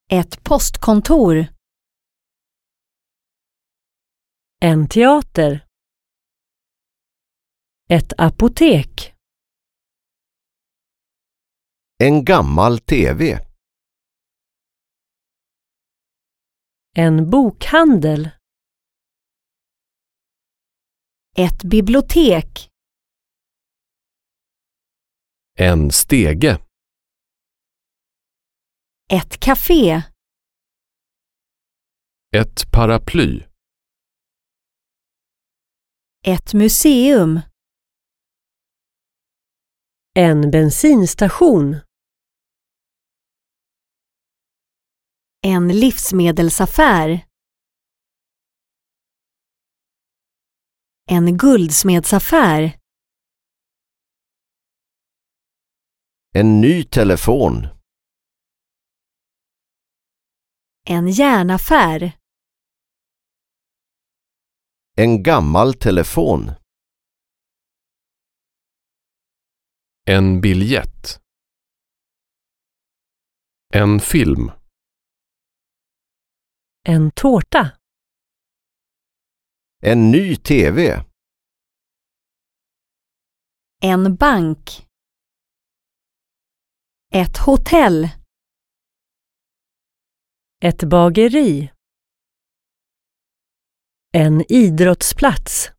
Ett postkontor. En teater. Ett apotek. En gammal TV. En bokhandel. Ett bibliotek. En stege. Ett café. Ett paraply. Ett museum. En bensinstation. En livsmedelsaffär. En guldsmedsaffär. En ny telefon. En järnaffär. En gammal telefon. En biljett. En film. En tårta. En ny TV. En bank. Ett hotell. Ett bageri. En idrottsplats.